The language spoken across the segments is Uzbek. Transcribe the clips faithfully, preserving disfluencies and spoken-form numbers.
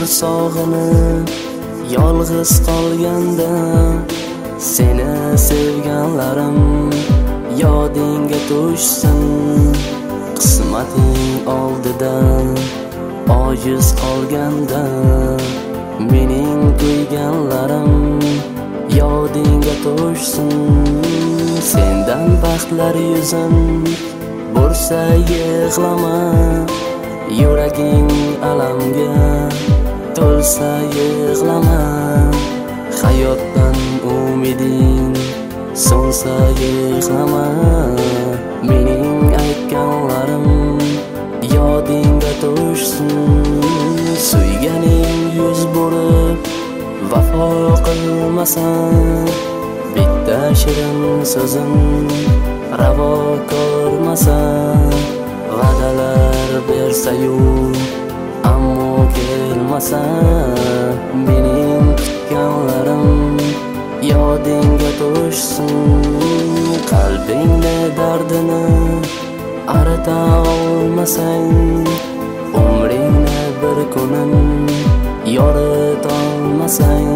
sog'inib yolg'iz qolganda seni sevganlarim yodingga tushsin. Qismating oldida ojiz qolganda mening kuyganlarim yodingga tushsin. Sendan baxtlar yuzim bo'lsa yig'lama, yuraging alamga to'lsa yig'lama. Hayotdan umiding so'nsa yig'lama. Mening aytganlarim yodingga tushsin. Suyganing yuz bo'lib vafo qilmasan, bitta shirin so'zim ravo ko'rmasan. Va'dalar bersayu ammo kelmasan, mening kutganlarim yodingga tushsin. Qalbingda dardini arita olmasang, umringni bir kunin yorita olmasang,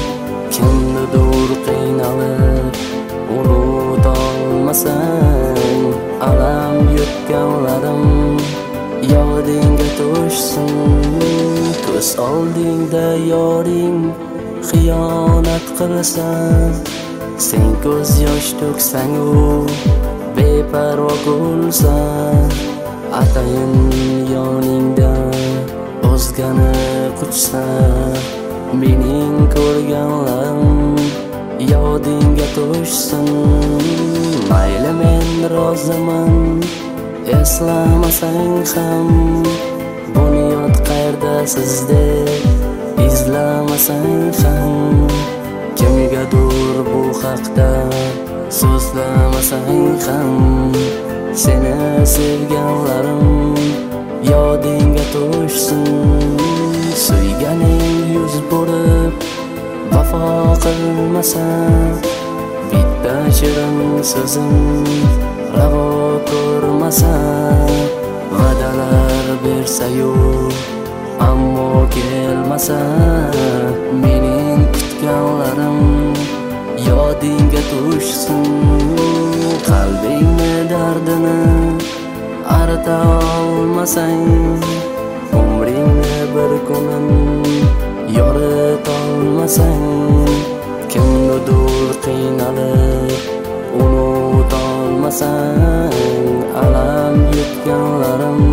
kimnidir qiynalib unuta olmasang, alam yutganlarim yodingga tushsin. Ko'z oldingda yoring xiyonat qilsa, sen ko'z yosh to'ksang u beparvo bo'lsa, atayin yoningda o'zgani quchsa, mening ko'rganlarim yodingga tushsin. Mayli men roziman eslamasang ham, bunyod qayerda sizde izlamasang ham, kimgadir bu haqda so'zlamasang ham, seni sevganlarim yodingga tushsin. Suyganing yuz bo'lib vafo qilmasa, bitta shirin so'zim ravo ko'rmasa. Va'dalar bersayu ammo kelmasa, mening kutganlarim yodingga tushsin. Qalbingni dardini arita olmasang, umringni bir kunin yorita olmasang, kimnidir qiynalib unuta olmasang, alam yutganlarim